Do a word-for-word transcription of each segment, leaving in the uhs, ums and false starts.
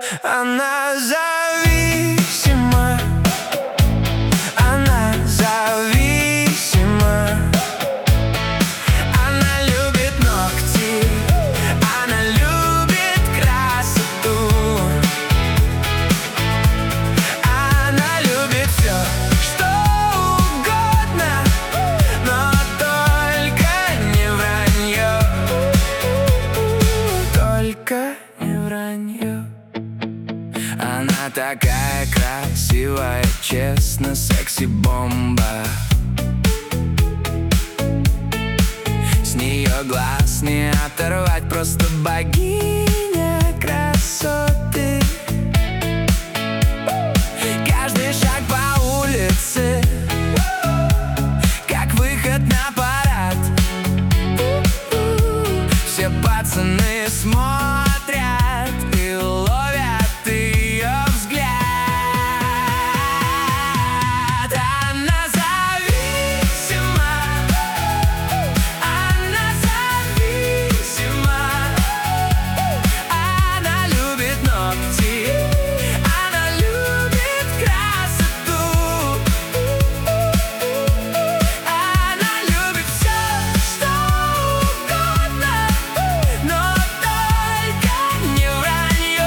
Она зависима, она зависима. Она любит ногти, она любит красоту. Она любит все, что угодно, но только не вранье. Только не вранье. Она такая красивая, честно, секси-бомба. С нее глаз не оторвать, просто богиня красоты. Каждый шаг по улице как выход на парад. Все пацаны смотрят и ловят ее взгляд. Она зависима, она зависима. Она любит ногти, она любит красоту. Она любит все, что угодно, но только не вранье.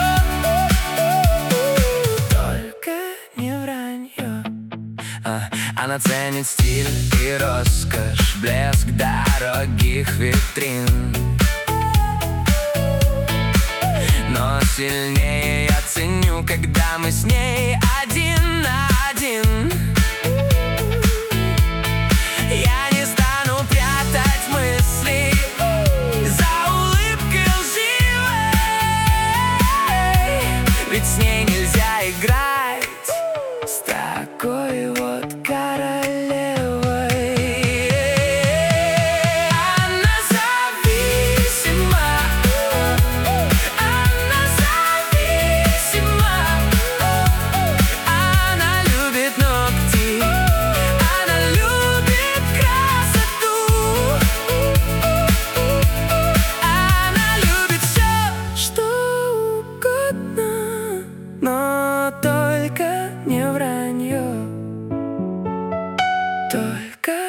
Только не вранье. А, Она ценит стиль и роскошь, блеск дорогих витрин. Но сильнее я ценю, когда мы с ней один на один. Я не стану прятать мысли за улыбкой лживой, ведь с ней нельзя играть, с такой вот королевой. Она зависима, она зависима. Она любит ногти, она любит красоту. Она любит все, что угодно, но только не вранье. Только